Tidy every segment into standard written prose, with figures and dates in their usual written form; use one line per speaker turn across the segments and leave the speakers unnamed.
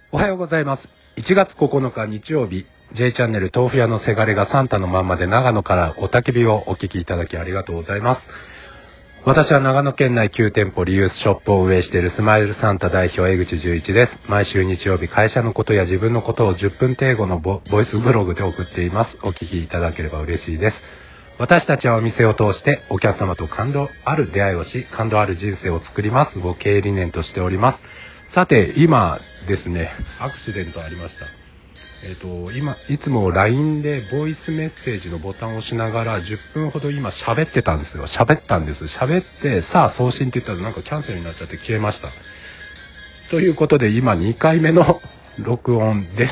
おはようございます。1月9日日曜日、J チャンネル豆腐屋のせがれがサンタのまんまで長野からおたけびをお聞きいただきありがとうございます。私は長野県内9店舗リユースショップを運営しているスマイルサンタ代表江口十一です。毎週日曜日会社のことや自分のことを10分程度のボイスブログで送っています。お聞きいただければ嬉しいです。私たちはお店を通してお客様と感動ある出会いをし、感動ある人生を作りますを経営理念としております。さて、今ですね、アクシデントありました。今、いつも LINE でボイスメッセージのボタンを押しながら10分ほど今喋ってたんですよ。喋って、さあ送信って言ったらなんかキャンセルになっちゃって消えました。ということで今2回目の録音です。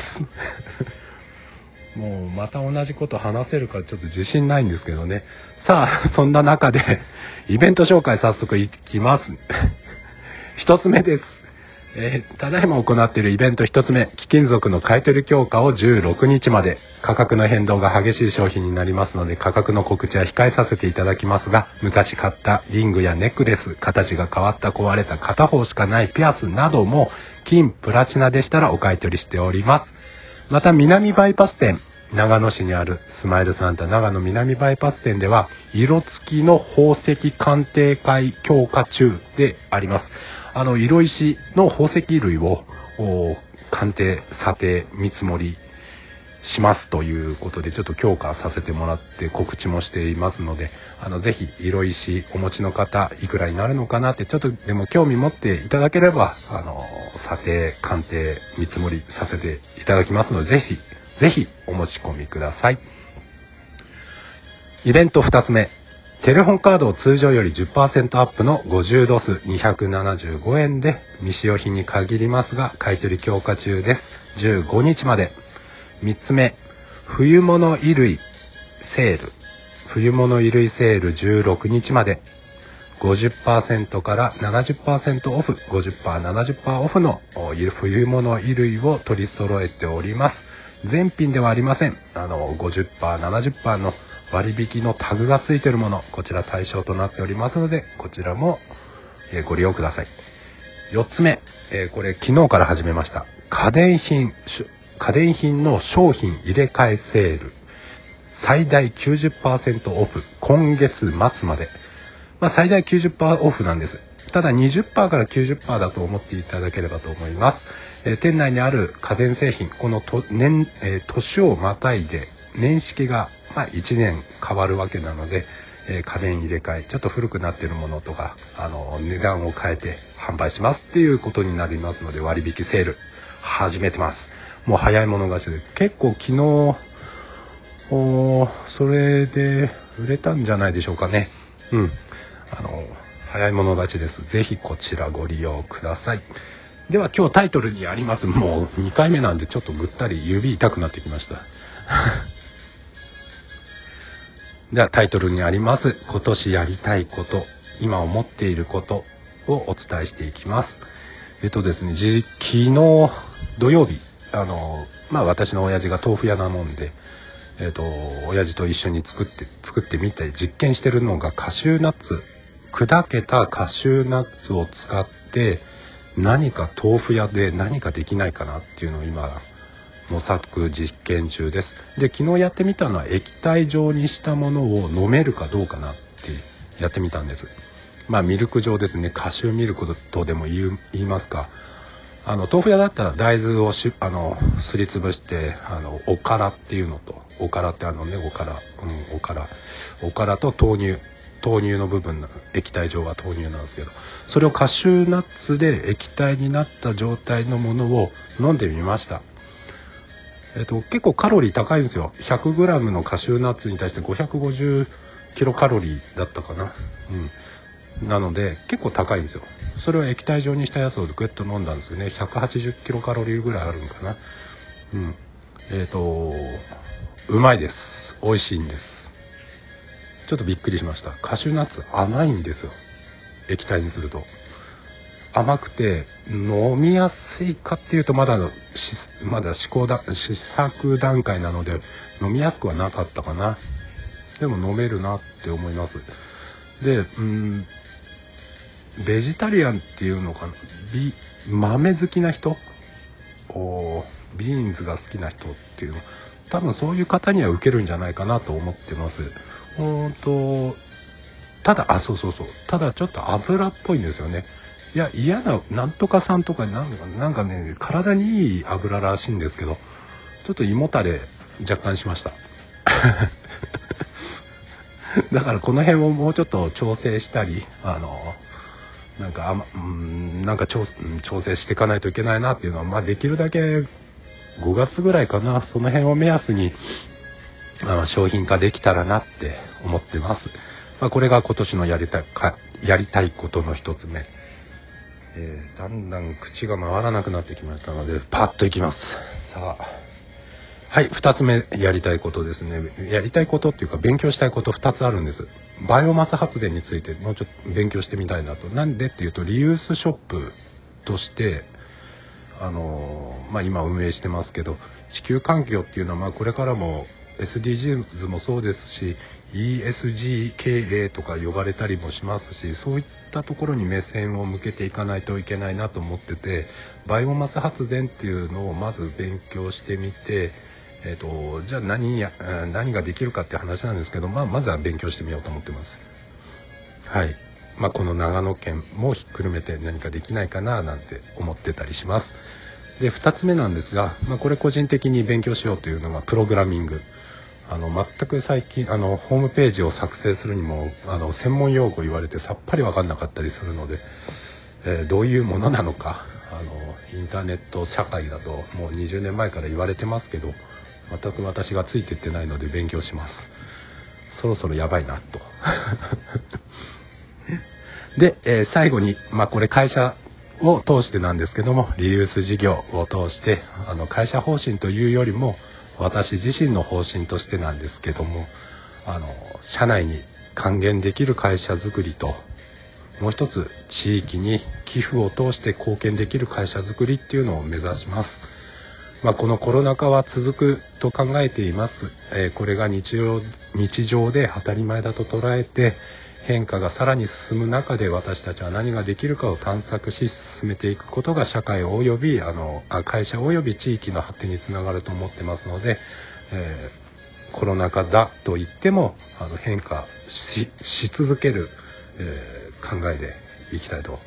もうまた同じこと話せるかちょっと自信ないんですけどね。さあ、そんな中でイベント紹介早速いきます。一つ目です。ただいま行っているイベント一つ目、貴金属の買取強化を16日まで。価格の変動が激しい商品になりますので、価格の告知は控えさせていただきますが、昔買ったリングやネックレス、形が変わった壊れた片方しかないピアスなども、金、プラチナでしたらお買い取りしております。また、南バイパス店、長野市にあるスマイルサンタ長野南バイパス店では、色付きの宝石鑑定会強化中であります。色石の宝石類を鑑定、査定、見積もりしますということで、ちょっと強化させてもらって告知もしていますので、ぜひ色石お持ちの方、いくらになるのかなって、ちょっとでも興味持っていただければ、査定、鑑定、見積もりさせていただきますので、ぜひお持ち込みください。イベント2つ目。テレホンカードを通常より 10% アップの50ドス275円で未使用品に限りますが買取強化中です。15日まで。3つ目、冬物衣類セール。冬物衣類セール16日まで。50% から 70% オフ、50%、70% オフの冬物衣類を取り揃えております。全品ではありません。50%、70% の割引のタグがついているもの、こちら対象となっておりますので、こちらもご利用ください。4つ目、これ昨日から始めました。家電品の商品入れ替えセール。最大 90% オフ、今月末まで。最大 90% オフなんです。ただ 20% から 90% だと思っていただければと思います。店内にある家電製品、この年をまたいで年式が1年変わるわけなので、家電入れ替え、ちょっと古くなっているものとか、値段を変えて販売しますっていうことになりますので、割引セール始めてます。もう早い者勝ちで、結構昨日、それで売れたんじゃないでしょうかね。早い者勝ちです。ぜひこちらご利用ください。では今日タイトルにあります。もう2回目なんでちょっとぐったり指痛くなってきました。ではタイトルにあります。今年やりたいこと、今思っていることをお伝えしていきます。ですね、昨日土曜日、私の親父が豆腐屋なもんで、親父と一緒に作ってみて実験してるのがカシューナッツ、砕けたカシューナッツを使って何か豆腐屋で何かできないかなっていうのを今模索実験中です。で、昨日やってみたのは液体状にしたものを飲めるかどうかなってやってみたんです。ミルク状ですね。カシューミルクとでも言いますか。豆腐屋だったら大豆をすりつぶして、おからっていうのと、おからっておからと豆乳の部分の液体状は豆乳なんですけど、それをカシューナッツで液体になった状態のものを飲んでみました。結構カロリー高いんですよ。100g のカシューナッツに対して550キロカロリーだったかな。なので結構高いんですよ。それを液体状にしたやつをグッと飲んだんですよね。180キロカロリーぐらいあるのかな。うまいです。美味しいんです。ちょっとびっくりしました。カシューナッツ甘いんですよ。液体にすると甘くて飲みやすいかっていうとまだ試作段階なので飲みやすくはなかったかな。でも飲めるなって思います。で、ベジタリアンっていうのかな、豆好きな人ビーンズが好きな人っていうの、多分そういう方には受けるんじゃないかなと思ってます。ただただちょっと油っぽいんですよね。いや、嫌な、なんとかさんとか、なんかね、体にいい油らしいんですけど、ちょっと胃もたれ若干しました。だからこの辺をもうちょっと調整したり、なんか調整していかないといけないなっていうのは、できるだけ5月ぐらいかな、その辺を目安に、商品化できたらなって思ってます。これが今年のやりたいことの一つ目。だんだん口が回らなくなってきましたので、パッといきます。さあ。はい、二つ目やりたいことですね。やりたいことっていうか勉強したいこと二つあるんです。バイオマス発電についてもうちょっと勉強してみたいなと。なんでっていうと、リユースショップとして、今運営してますけど、地球環境っていうのはこれからも SDGs もそうですし、ESG 経営とか呼ばれたりもしますし、そういったところに目線を向けていかないといけないなと思ってて、バイオマス発電っていうのをまず勉強してみて、じゃあ何ができるかって話なんですけど、まずは勉強してみようと思ってます。はい。この長野県もひっくるめて何かできないかななんて思ってたりします。で、二つ目なんですが、これ個人的に勉強しようというのがプログラミング。全く最近、ホームページを作成するにも、専門用語言われてさっぱりわかんなかったりするので、どういうものなのか、インターネット社会だともう20年前から言われてますけど、全く私がついていってないので勉強します。そろそろやばいなと。で、最後に、これ会社を通してなんですけども、リユース事業を通して、会社方針というよりも、私自身の方針としてなんですけども、社内に還元できる会社づくりと、もう一つ、地域に寄付を通して貢献できる会社づくりっていうのを目指します。このコロナ禍は続くと考えています。これが日常で当たり前だと捉えて、変化がさらに進む中で私たちは何ができるかを探索し進めていくことが社会及び会社及び地域の発展につながると思ってますので、コロナ禍だと言っても変化 し続ける、考えでいきたいと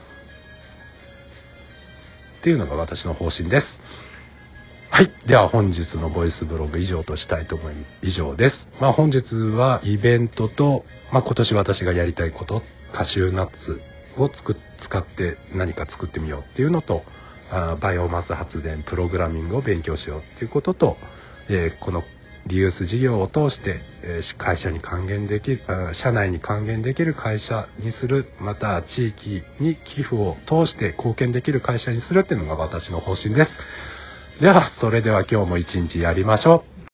っていうのが私の方針です。はい。では本日のボイスブログ以上としたいと思います。以上です。本日はイベントと、今年私がやりたいこと、カシューナッツを使って何か作ってみようっていうのと、バイオマス発電、プログラミングを勉強しようっていうことと、このリユース事業を通して、会社に還元できる、社内に還元できる会社にする、また地域に寄付を通して貢献できる会社にするっていうのが私の方針です。では、それでは今日も一日やりましょう。